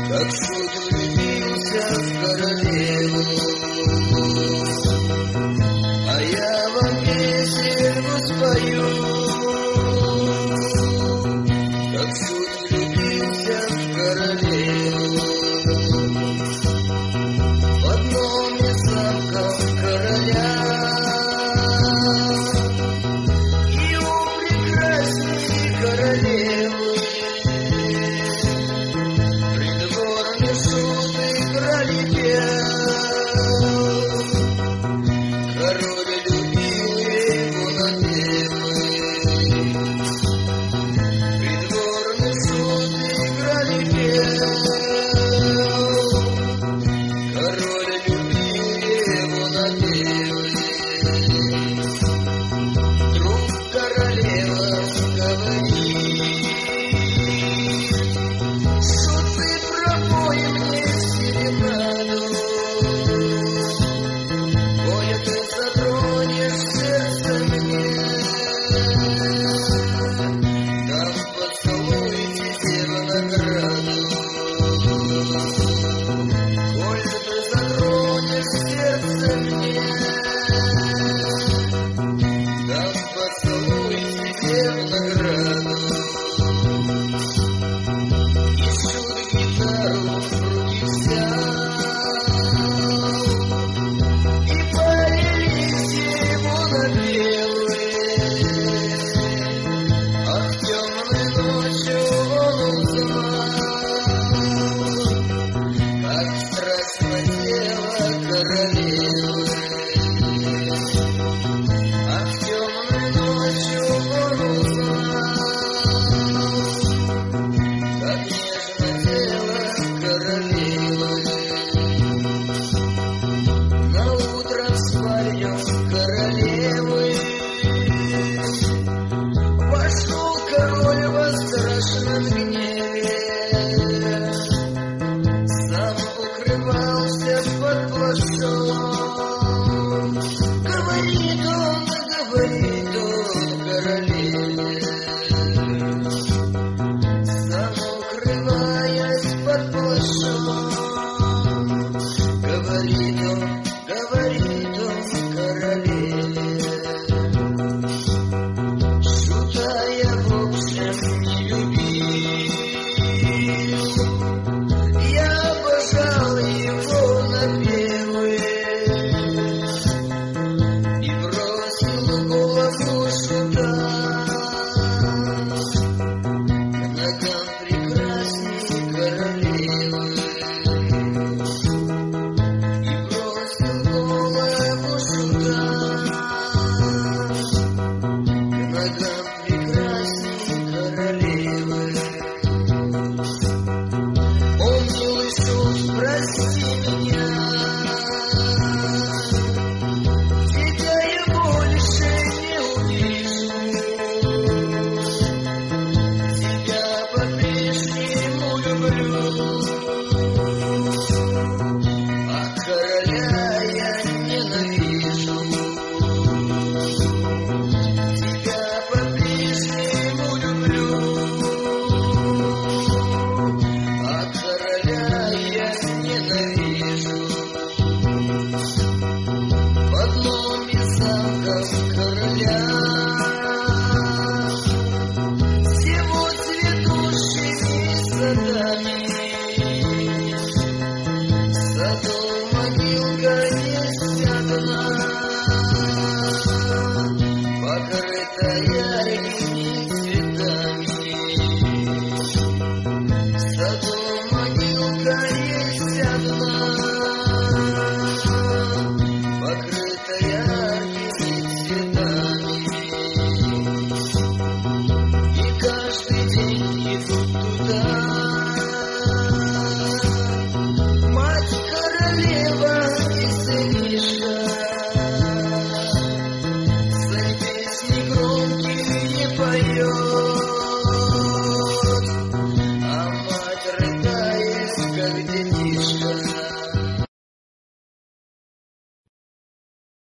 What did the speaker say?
Как шут влюбился в королеву, а я вам песенку спою. Как шут влюбился в королеву, в одном из замков короля, его прекрасней королевы. Придворный шут играли пел, король любил его напевы. Придворный шут играли пел, король любил его напевы. Вдруг королева говорит: шут, ты пропой мне серенаду, поя ты затронешь сердце мне, дам поцелуй тебе в награду. Коль ты затронешь сердце мне, дам поцелуй тебе в награду. И шут гитару в руки взял, и полились его напевы. Ах, темной ночью он узнал, как страстно тело королевы. Ах, темной ночью он узнал, как нежно тело королевы. Наутро в спальню королевы вошел король во страшном гневе.